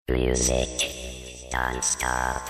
Music don't stop.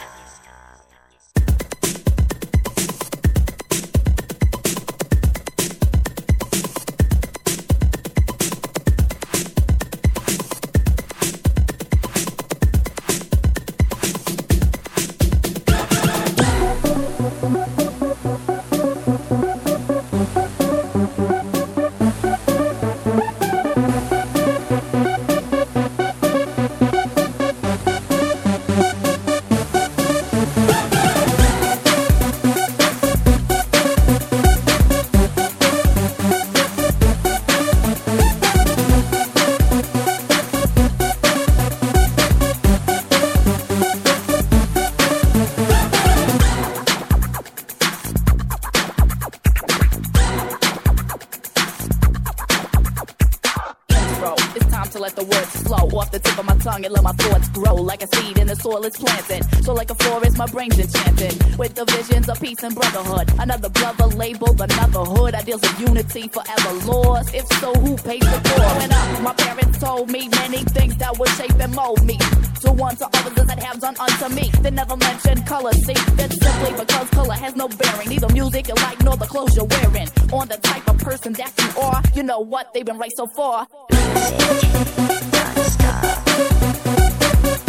It's time to let the words flow off the tip of my tongue and let my thoughts grow like a seed in the soil it's planted. So like a forest, my brain's enchanted with the visions of peace and brotherhood. Another brother labeled another hood. Ideals of unity forever lost. If so, who pays the bill? Growing up, my parents told me many things that would shape and mold me. To one, to others as that have done unto me. They never mentioned color, see, that's simply because color has no bearing. Neither music you like nor the clothes you're wearing. On the type of person that you are, you know what, they've been right so far. Don't stop.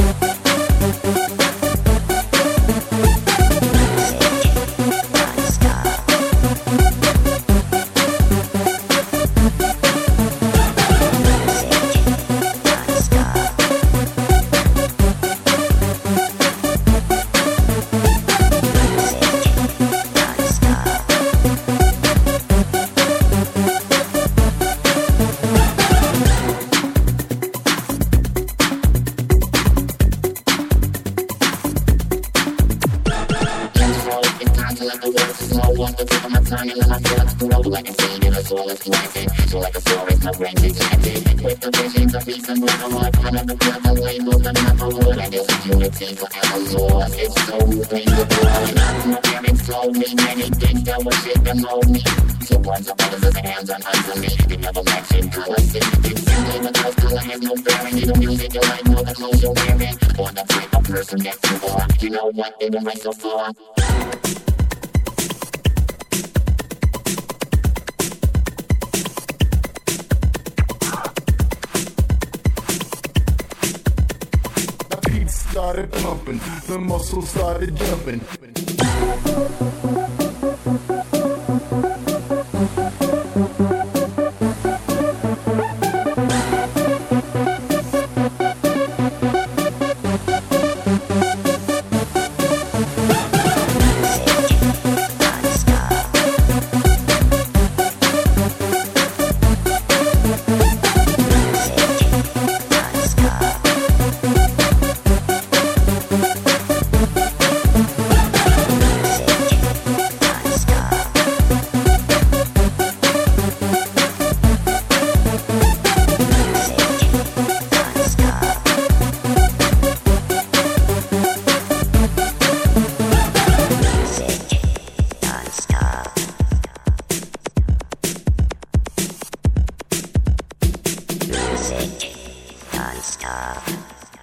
Let the words flow off the tip of my tongue and let my thoughts grow like a seed in the soil is planted. So like a forest, my brain's enchanted with the visions of peace and brotherhood. Another brother labeled another hood. Ideals of unity forever lost. It's so painful growing up. My parents told me many things that would shape and mold me. So ones of others as hands on unto me. They never mentioned color, see. It's simply because color has no bearing. Neither music you like nor the clothes you're wearing. Or the type of person that you are. You know what, they've been right so far. Started pumping, the muscles started jumping. Music don't stop.